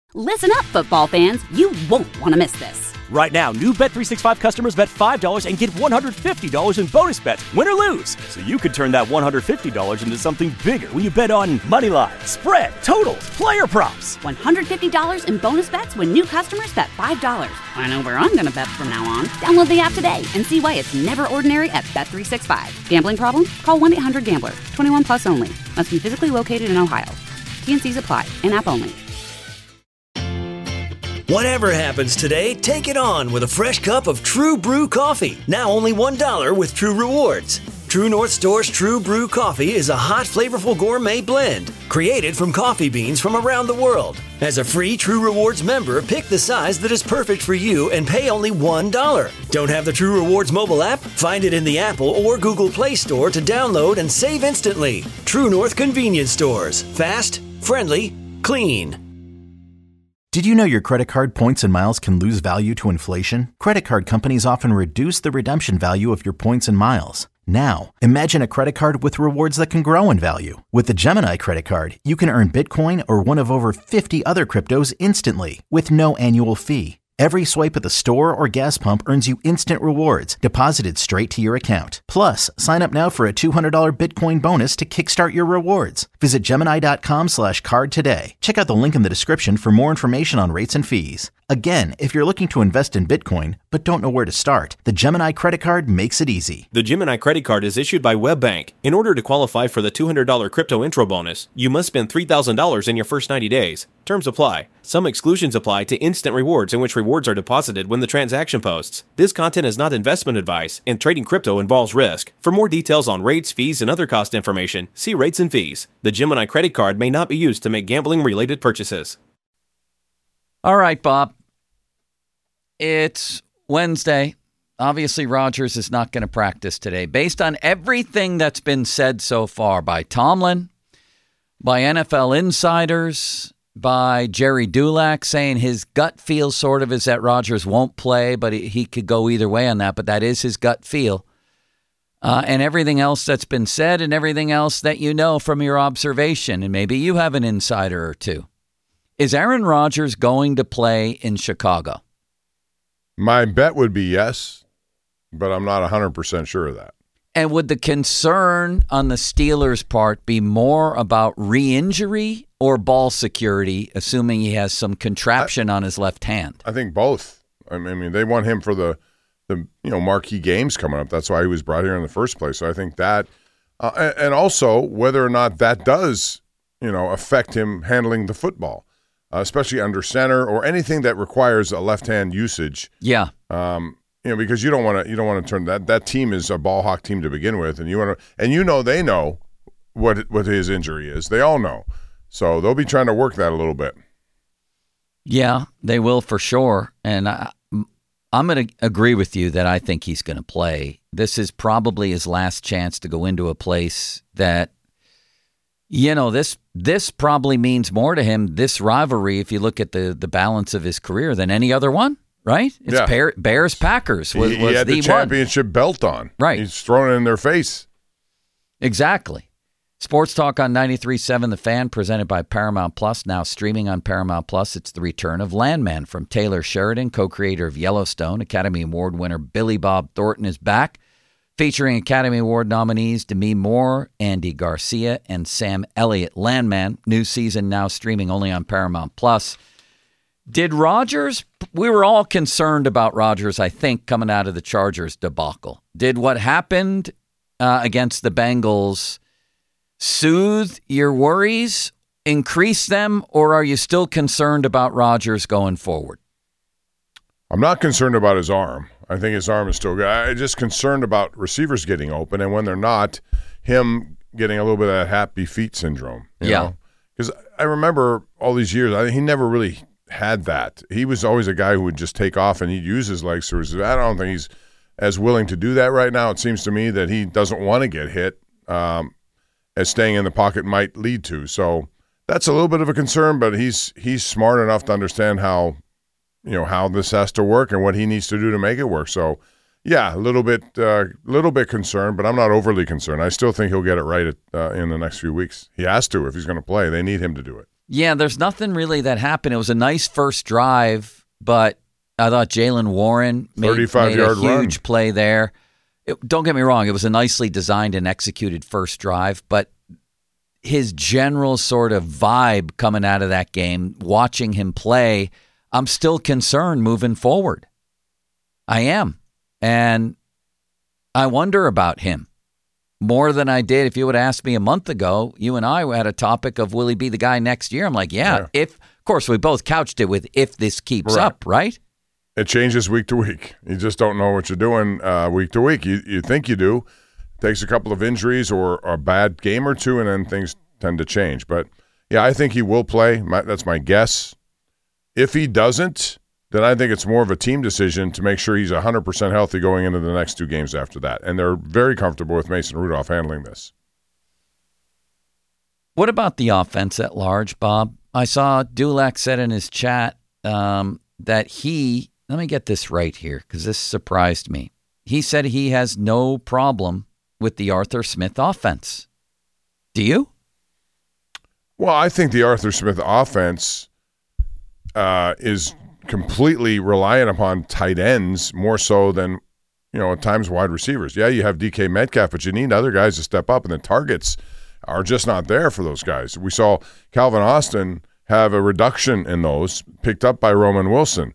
Listen up, football fans. You won't want to miss this. Right now, new Bet365 customers bet $5 and get $150 in bonus bets, win or lose. So you could turn that $150 into something bigger when you bet on money line, spread, totals, player props. $150 in bonus bets when new customers bet $5. I know where I'm going to bet from now on. Download the app today and see why it's never ordinary at Bet365. Gambling problem? Call 1-800-GAMBLER. 21 plus only. Must be physically located in Ohio. T&Cs apply. In-app only. Whatever happens today, take it on with a fresh cup of True Brew coffee. Now only $1 with True Rewards. True North Store's True Brew coffee is a hot, flavorful gourmet blend created from coffee beans from around the world. As a free True Rewards member, pick the size that is perfect for you and pay only $1. Don't have the True Rewards mobile app? Find it in the Apple or Google Play Store to download and save instantly. True North Convenience Stores. Fast, friendly, clean. Did you know your credit card points and miles can lose value to inflation? Credit card companies often reduce the redemption value of your points and miles. Now, imagine a credit card with rewards that can grow in value. With the Gemini credit card, you can earn Bitcoin or one of over 50 other cryptos instantly with no annual fee. Every swipe at the store or gas pump earns you instant rewards deposited straight to your account. Plus, sign up now for a $200 Bitcoin bonus to kickstart your rewards. Visit Gemini.com/card today. Check out the link in the description for more information on rates and fees. Again, if you're looking to invest in Bitcoin but don't know where to start, the Gemini credit card makes it easy. The Gemini credit card is issued by WebBank. In order to qualify for the $200 crypto intro bonus, you must spend $3,000 in your first 90 days. Terms apply. Some exclusions apply to instant rewards, in which rewards are deposited when the transaction posts. This content is not investment advice, and trading crypto involves risk. For more details on rates, fees, and other cost information, see rates and fees. The Gemini credit card may not be used to make gambling-related purchases. All right, Bob. It's Wednesday. Obviously, Rodgers is not going to practice today. Based on everything that's been said so far by Tomlin, by NFL insiders, by Jerry Dulac saying his gut feel sort of is that Rodgers won't play, but he could go either way on that, but that is his gut feel. And everything else that's been said and everything else that you know from your observation, and maybe you have an insider or two. Is Aaron Rodgers going to play in Chicago? My bet would be yes, but I'm not 100% sure of that. And would the concern on the Steelers' part be more about re-injury or ball security, assuming he has some contraption on his left hand? I think both. I mean, they want him for the marquee games coming up. That's why he was brought here in the first place. So I think that, and also whether or not that does, affect him handling the football, especially under center or anything that requires a left hand usage. Yeah. Because you don't want to turn that team is a ball hawk team to begin with, and they know what his injury is. They all know, so they'll be trying to work that a little bit. Yeah, they will for sure, and I'm going to agree with you that I think he's going to play. This is probably his last chance to go into a place that, this probably means more to him, this rivalry, if you look at the balance of his career, than any other one, right? It's Bears-Packers was he had the championship belt on. Right. He's thrown it in their face. Exactly. Sports Talk on 93.7 The Fan, presented by Paramount Plus, now streaming on Paramount Plus. It's the return of Landman from Taylor Sheridan, co-creator of Yellowstone. Academy Award winner Billy Bob Thornton is back, featuring Academy Award nominees Demi Moore, Andy Garcia, and Sam Elliott. Landman, new season now streaming only on Paramount Plus. Did Rodgers, we were all concerned about Rodgers, I think, coming out of the Chargers debacle. Did what happened against the Bengals soothe your worries, increase them, or are you still concerned about Rodgers going forward? I'm not concerned about his arm. I think his arm is still good. I'm just concerned about receivers getting open, and when they're not, him getting a little bit of that happy feet syndrome. You know? Because I remember all these years, he never really had that. He was always a guy who would just take off and he'd use his legs. I don't think he's as willing to do that right now. It seems to me that he doesn't want to get hit, as staying in the pocket might lead to. So that's a little bit of a concern, but he's smart enough to understand how this has to work and what he needs to do to make it work. So yeah, a little bit concerned, but I'm not overly concerned. I still think he'll get it right in the next few weeks. He has to if he's going to play. They need him to do it. Yeah, there's nothing really that happened. It was a nice first drive, but I thought Jaylen Warren made a 35-yard huge run. play there. Don't get me wrong, it was a nicely designed and executed first drive, but his general sort of vibe coming out of that game, watching him play, I'm still concerned moving forward. I am. And I wonder about him more than I did if you would ask me a month ago. You and I had a topic of will he be the guy next year? I'm like, yeah. If, of course, we both couched it with if this keeps up, right? It changes week to week. You just don't know what you're doing week to week. You think you do. Takes a couple of injuries or a bad game or two, and then things tend to change. But, yeah, I think he will play. That's my guess. If he doesn't, then I think it's more of a team decision to make sure he's 100% healthy going into the next 2 games after that. And they're very comfortable with Mason Rudolph handling this. What about the offense at large, Bob? I saw Dulac said in his chat that he, let me get this right here because this surprised me. He said he has no problem with the Arthur Smith offense. Do you? Well, I think the Arthur Smith offense is completely reliant upon tight ends more so than, at times wide receivers. Yeah, you have DK Metcalf, but you need other guys to step up, and the targets are just not there for those guys. We saw Calvin have a reduction in those picked up by Roman Wilson.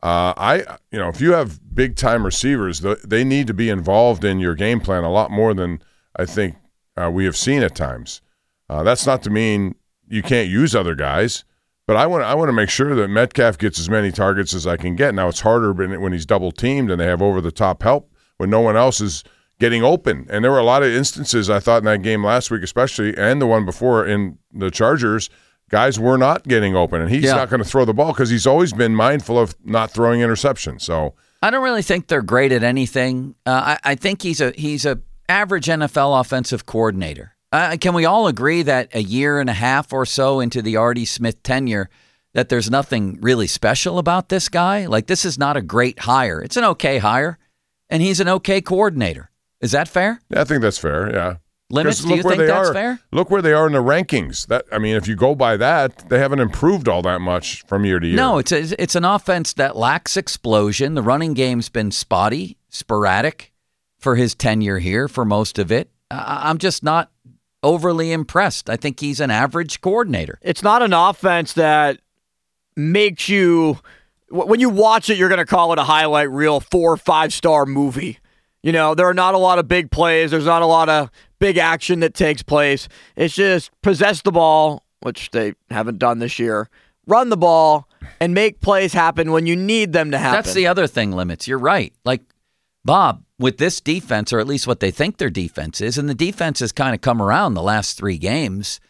If you have big-time receivers, they need to be involved in your game plan a lot more than I think we have seen at times. That's not to mean you can't use other guys, but I want to make sure that Metcalf gets as many targets as I can get. Now, it's harder when he's double-teamed and they have over-the-top help when no one else is getting open. And there were a lot of instances, I thought, in that game last week especially, and the one before in the Chargers, guys were not getting open, and he's not going to throw the ball because he's always been mindful of not throwing interceptions. So I don't really think they're great at anything. I think he's a average NFL offensive coordinator. Can we all agree that a year and a half or so into the Artie Smith tenure, that there's nothing really special about this guy? Like, this is not a great hire. It's an okay hire, and he's an okay coordinator. Is that fair? Yeah, I think that's fair, yeah. Limits, do you think that's fair? Look where they are in the rankings. If you go by that, they haven't improved all that much from year to year. No, it's an offense that lacks explosion. The running game's been spotty, sporadic for his tenure here for most of it. I'm just not overly impressed. I think he's an average coordinator. It's not an offense that makes you, when you watch it, you're going to call it a highlight reel 4 or 5-star movie. There are not a lot of big plays. There's not a lot of big action that takes place. It's just possess the ball, which they haven't done this year, run the ball, and make plays happen when you need them to happen. That's the other thing, Limits. You're right. Like, Bob, with this defense, or at least what they think their defense is, and the defense has kind of come around the last 3 games.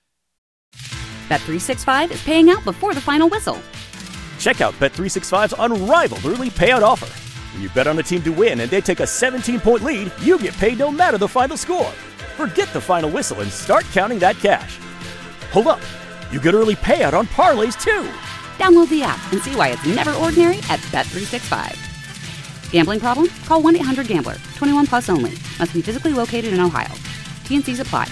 Bet365 is paying out before the final whistle. Check out Bet365's unrivaled early payout offer. When you bet on a team to win and they take a 17-point lead, you get paid no matter the final score. Forget the final whistle and start counting that cash. Hold up. You get early payout on parlays, too. Download the app and see why it's never ordinary at Bet365. Gambling problem? Call 1-800-GAMBLER. 21 plus only. Must be physically located in Ohio. T&Cs apply.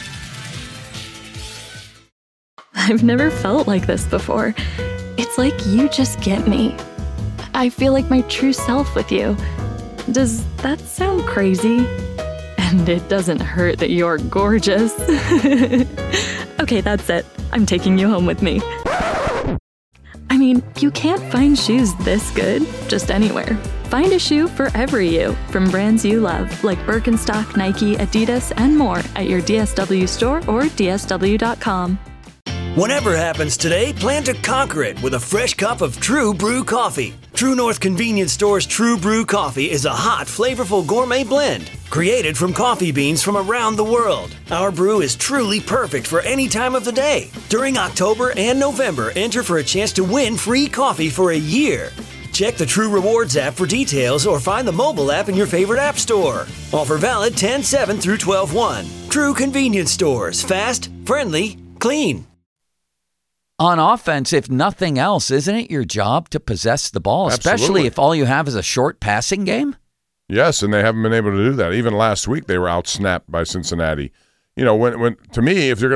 I've never felt like this before. It's like you just get me. I feel like my true self with you. Does that sound crazy? And it doesn't hurt that you're gorgeous. Okay, that's it. I'm taking you home with me. I mean, you can't find shoes this good just anywhere. Find a shoe for every you from brands you love, like Birkenstock, Nike, Adidas, and more at your DSW store or DSW.com. Whatever happens today, plan to conquer it with a fresh cup of True Brew coffee. True North Convenience Store's True Brew coffee is a hot, flavorful gourmet blend created from coffee beans from around the world. Our brew is truly perfect for any time of the day. During October and November, enter for a chance to win free coffee for a year. Check the True Rewards app for details or find the mobile app in your favorite app store. Offer valid 10/7 through 12/1. True Convenience Stores. Fast, friendly, clean. On offense, if nothing else, isn't it your job to possess the ball, especially Absolutely. if all you have is a short passing game? Yes, and they haven't been able to do that. Even last week, they were outsnapped by Cincinnati. When to me, if you're going to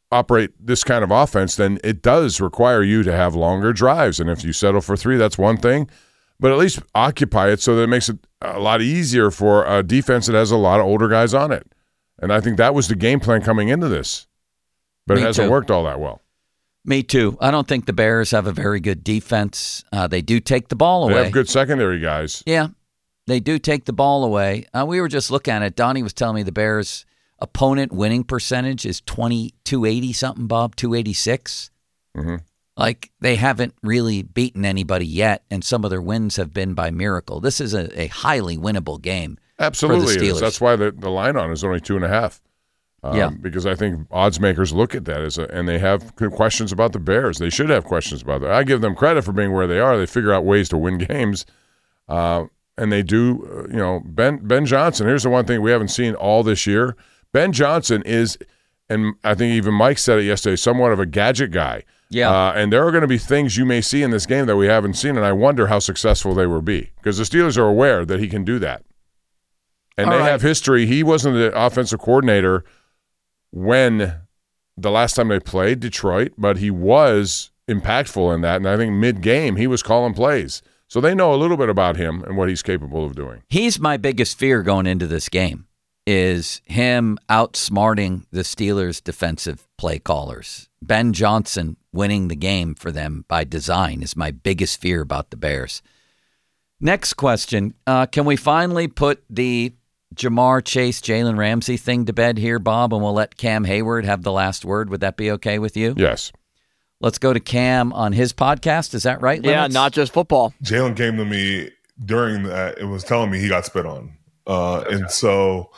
operate this kind of offense, then it does require you to have longer drives. And if you settle for 3, that's one thing. But at least occupy it so that it makes it a lot easier for a defense that has a lot of older guys on it. And I think that was the game plan coming into this. But it hasn't worked all that well. Me too. I don't think the Bears have a very good defense. They do take the ball away. They have good secondary guys. Yeah, they do take the ball away. We were just looking at it. Donnie was telling me the Bears' opponent winning percentage is 280 something, Bob, 286. Mm-hmm. Like, they haven't really beaten anybody yet, and some of their wins have been by miracle. This is a highly winnable game. Absolutely, for the Steelers. It is. That's why the line on is only 2.5. Because I think odds makers look at that and they have questions about the Bears. They should have questions about that. I give them credit for being where they are. They figure out ways to win games, and they do. Ben Johnson. Here's the one thing we haven't seen all this year. Ben Johnson is, and I think even Mike said it yesterday, somewhat of a gadget guy. Yeah. And there are going to be things you may see in this game that we haven't seen, and I wonder how successful they will be because the Steelers are aware that he can do that. And they have history. He wasn't the offensive coordinator when the last time they played Detroit, but he was impactful in that. And I think mid-game he was calling plays. So they know a little bit about him and what he's capable of doing. He's my biggest fear going into this game is him outsmarting the Steelers' defensive play callers. Ben Johnson winning the game for them by design is my biggest fear about the Bears. Next question. Can we finally put the Jamar Chase, Jalen Ramsey thing to bed here, Bob, and we'll let Cam Hayward have the last word? Would that be okay with you? Yes. Let's go to Cam on his podcast. Is that right, Yeah, Limits? Not Just Football. Jalen came to me during that. It was telling me he got spit on. And so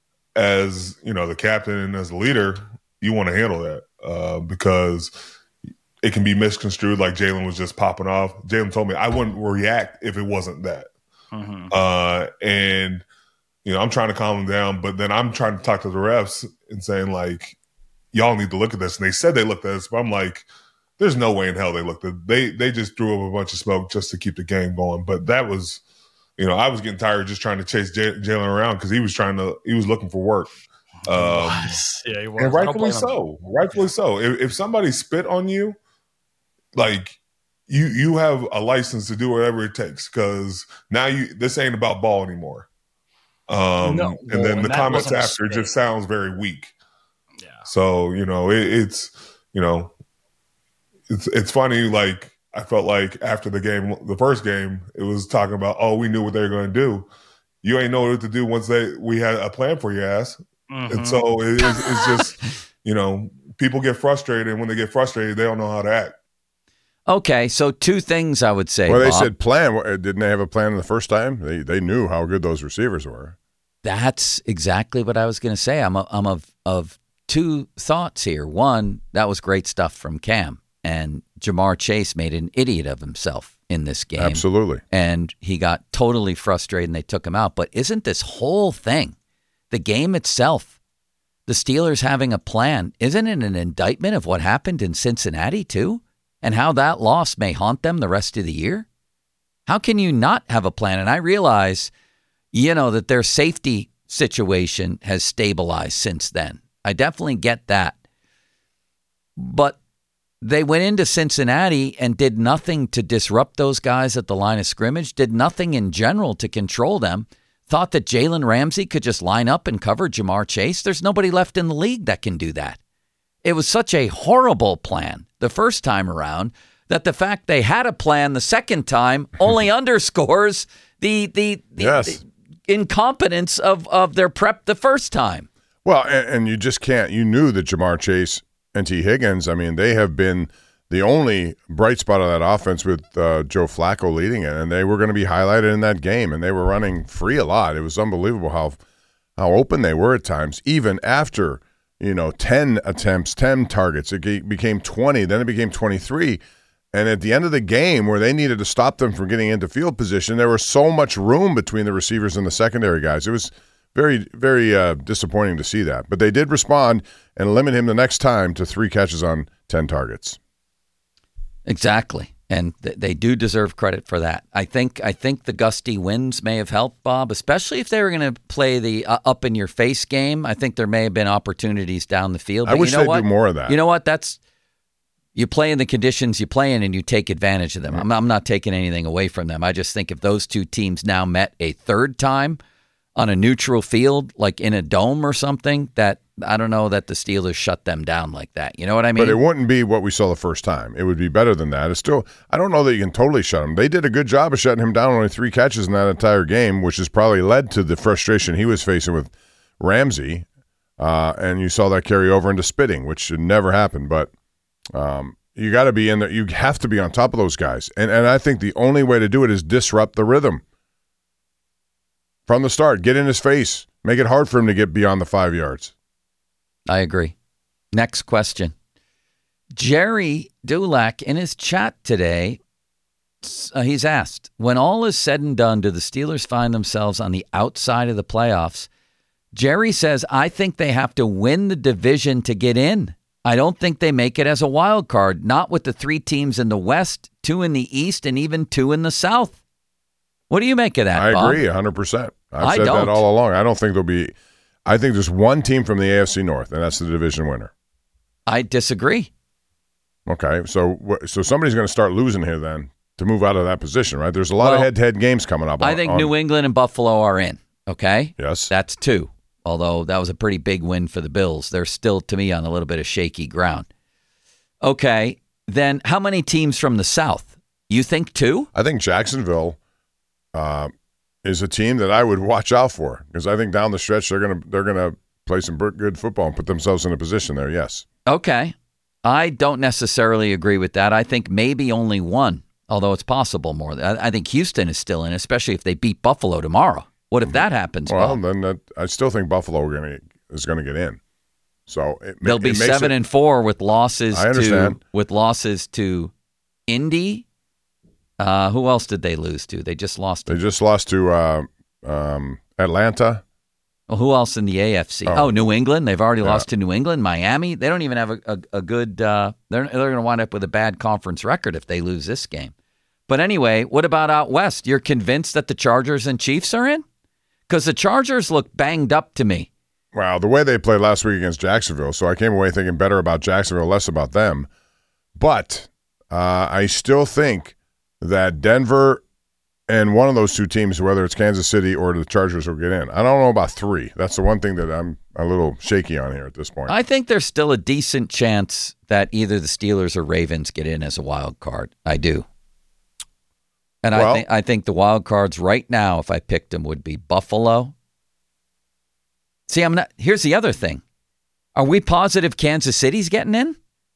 as, the captain and as a leader, you want to handle that because it can be misconstrued like Jalen was just popping off. Jalen told me I wouldn't react if it wasn't that. Mm-hmm. And I'm trying to calm them down, but then I'm trying to talk to the refs and saying, like, y'all need to look at this. And they said they looked at this, but I'm like, there's no way in hell they looked at it. They just threw up a bunch of smoke just to keep the game going. But that was, I was getting tired of just trying to chase Jalen around because he was looking for work. Yeah, he was. And rightfully so. Rightfully so. If somebody spit on you, like, you have a license to do whatever it takes because now this ain't about ball anymore. And then the comments after just sounds very weak. Yeah. So, it's funny. Like, I felt like after the first game, it was talking about, oh, we knew what they were going to do. You ain't know what to do once we had a plan for your ass. Mm-hmm. And so it's just, people get frustrated. And when they get frustrated, they don't know how to act. Okay, so two things I would say. Well, they Bob. said plan. Didn't they have a plan the first time? They knew how good those receivers were. That's exactly what I was going to say. I'm of two thoughts here. One, that was great stuff from Cam, and Jamar Chase made an idiot of himself in this game. Absolutely. And he got totally frustrated and they took him out. But isn't this whole thing, the game itself, the Steelers having a plan, isn't it an indictment of what happened in Cincinnati too? And how that loss may haunt them the rest of the year? How can you not have a plan? And I realize, that their safety situation has stabilized since then. I definitely get that. But they went into Cincinnati and did nothing to disrupt those guys at the line of scrimmage, did nothing in general to control them, thought that Jalen Ramsey could just line up and cover Jamar Chase. There's nobody left in the league that can do that. It was such a horrible plan the first time around that the fact they had a plan the second time only underscores the incompetence of their prep the first time. Well, and you just can't. You knew that Jamar Chase and T. Higgins, they have been the only bright spot of that offense with Joe Flacco leading it, and they were going to be highlighted in that game, and they were running free a lot. It was unbelievable how open they were at times, even after 10 attempts, 10 targets. It became 20, then it became 23. And at the end of the game, where they needed to stop them from getting into field position, there was so much room between the receivers and the secondary guys. It was very, very disappointing to see that. But they did respond and limit him the next time to 3 catches on 10 targets. Exactly. And they do deserve credit for that. I think the gusty winds may have helped, Bob, especially if they were going to play the up-in-your-face game. I think there may have been opportunities down the field. But I wish they'd do more of that. You know what? You play in the conditions you play in, and you take advantage of them. I'm not taking anything away from them. I just think if those two teams now met a third time on a neutral field, like in a dome or something, that I don't know that the Steelers shut them down like that. You know what I mean? But it wouldn't be what we saw the first time. It would be better than that. It's still, I don't know that you can totally shut him. They did a good job of shutting him down. Only 3 catches in that entire game, which has probably led to the frustration he was facing with Ramsey. And you saw that carry over into spitting, which should never happen. But you got to be in there. You have to be on top of those guys. And I think the only way to do it is disrupt the rhythm from the start. Get in his face. Make it hard for him to get beyond the 5 yards. I agree. Next question. Jerry Dulac, in his chat today, he's asked, when all is said and done, do the Steelers find themselves on the outside of the playoffs? Jerry says, I think they have to win the division to get in. I don't think they make it as a wild card, not with the 3 teams in the West, 2 in the East, and even 2 in the South. What do you make of that, Bob? I agree 100%. I've said that all along. I don't think there'll be – I think there's one team from the AFC North, and that's the division winner. I disagree. Okay, so somebody's going to start losing here then to move out of that position, right? There's a lot of head-to-head games coming up. I think New England and Buffalo are in, okay? Yes. That's 2, although that was a pretty big win for the Bills. They're still, to me, on a little bit of shaky ground. Okay, then how many teams from the South? You think 2? I think Jacksonville is a team that I would watch out for because I think down the stretch they're gonna play some good football and put themselves in a position there. Yes. Okay, I don't necessarily agree with that. I think maybe only 1, although it's possible more. I think Houston is still in, especially if they beat Buffalo tomorrow. What if that happens? Well, Bob? then I still think Buffalo is going to get in. So they'll be 7-4 with losses. I understand. With losses to Indy. Who else did they lose to? They just lost. They just lost to Atlanta. Well, who else in the AFC? Oh, New England. They've already lost to New England. Miami. They don't even have a good. They're going to wind up with a bad conference record if they lose this game. But anyway, what about out west? You're convinced that the Chargers and Chiefs are in? Because the Chargers look banged up to me. Wow, the way they played last week against Jacksonville, so I came away thinking better about Jacksonville, less about them. But I still think that Denver and one of those 2 teams, whether it's Kansas City or the Chargers, will get in. I don't know about 3. That's the one thing that I'm a little shaky on here at this point. I think there's still a decent chance that either the Steelers or Ravens get in as a wild card. I do. And I think the wild cards right now, if I picked them, would be Buffalo. See, here's the other thing. Are we positive Kansas City's getting in?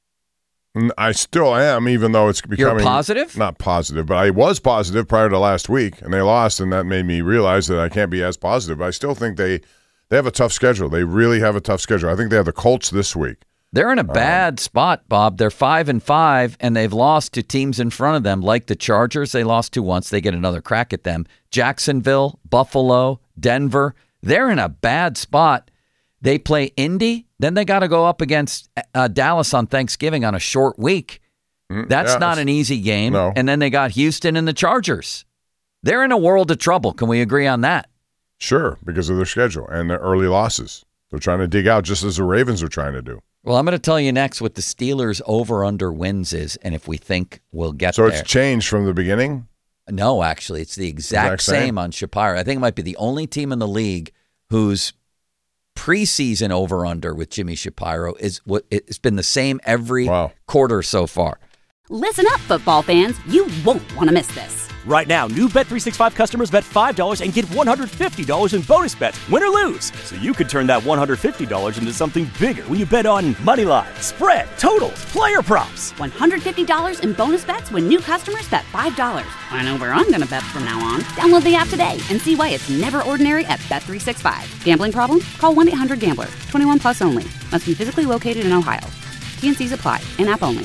I still am, even though it's becoming... You're positive? Not positive, but I was positive prior to last week, and they lost, and that made me realize that I can't be as positive. But I still think they have a tough schedule. They really have a tough schedule. I think they have the Colts this week. They're in a bad spot, Bob. They're 5-5, and they've lost to teams in front of them, like the Chargers. They lost to once. They get another crack at them. Jacksonville, Buffalo, Denver. They're in a bad spot. They play Indy, then they got to go up against Dallas on Thanksgiving on a short week. That's not an easy game. No. And then they got Houston and the Chargers. They're in a world of trouble. Can we agree on that? Sure, because of their schedule and their early losses. They're trying to dig out just as the Ravens are trying to do. Well, I'm going to tell you next what the Steelers over-under wins is and if we think we'll get there. So it's changed from the beginning? No, actually. It's the exact same on Shapiro. I think it might be the only team in the league whose preseason over-under with Jimmy Shapiro it's been the same every quarter so far. Listen up, football fans. You won't want to miss this. Right now, new Bet365 customers bet $5 and get $150 in bonus bets, win or lose. So you could turn that $150 into something bigger when you bet on money line, spread, totals, player props. $150 in bonus bets when new customers bet $5. I know where I'm going to bet from now on. Download the app today and see why it's never ordinary at Bet365. Gambling problem? Call 1-800-GAMBLER. 21 plus only. Must be physically located in Ohio. T&Cs apply. In-app only.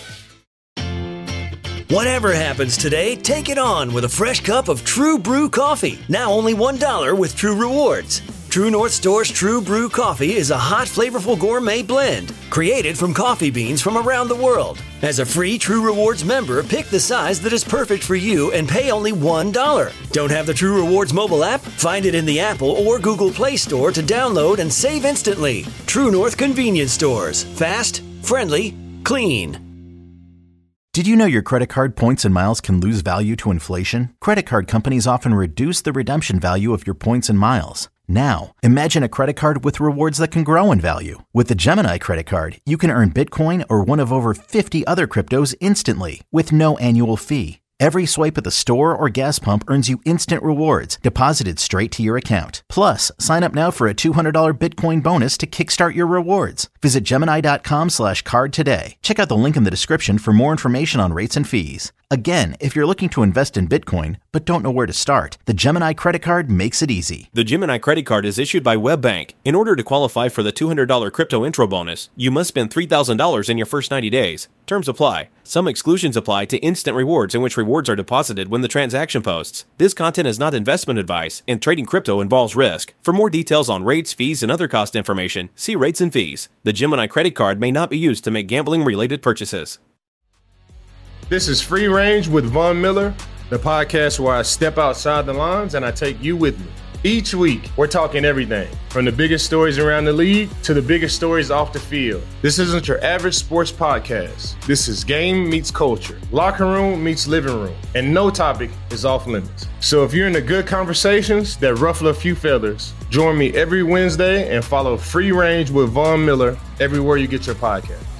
Whatever happens today, take it on with a fresh cup of True Brew coffee. Now only $1 with True Rewards. True North Store's True Brew Coffee is a hot, flavorful gourmet blend created from coffee beans from around the world. As a free True Rewards member, pick the size that is perfect for you and pay only $1. Don't have the True Rewards mobile app? Find it in the Apple or Google Play Store to download and save instantly. True North Convenience Stores. Fast, friendly, clean. Did you know your credit card points and miles can lose value to inflation? Credit card companies often reduce the redemption value of your points and miles. Now, imagine a credit card with rewards that can grow in value. With the Gemini credit card, you can earn Bitcoin or one of over 50 other cryptos instantly with no annual fee. Every swipe at the store or gas pump earns you instant rewards deposited straight to your account. Plus, sign up now for a $200 Bitcoin bonus to kickstart your rewards. Visit Gemini.com/card today. Check out the link in the description for more information on rates and fees. Again, if you're looking to invest in Bitcoin but don't know where to start, the Gemini credit card makes it easy. The Gemini credit card is issued by WebBank. In order to qualify for the $200 crypto intro bonus, you must spend $3,000 in your first 90 days. Terms apply. Some exclusions apply to instant rewards, in which rewards are deposited when the transaction posts. This content is not investment advice, and trading crypto involves risk. For more details on rates, fees, and other cost information, see Rates and Fees. The Gemini credit card may not be used to make gambling-related purchases. This is Free Range with Von Miller, the podcast where I step outside the lines and I take you with me. Each week, we're talking everything from the biggest stories around the league to the biggest stories off the field. This isn't your average sports podcast. This is game meets culture, locker room meets living room, and no topic is off limits. So if you're into good conversations that ruffle a few feathers, join me every Wednesday and follow Free Range with Von Miller everywhere you get your podcast.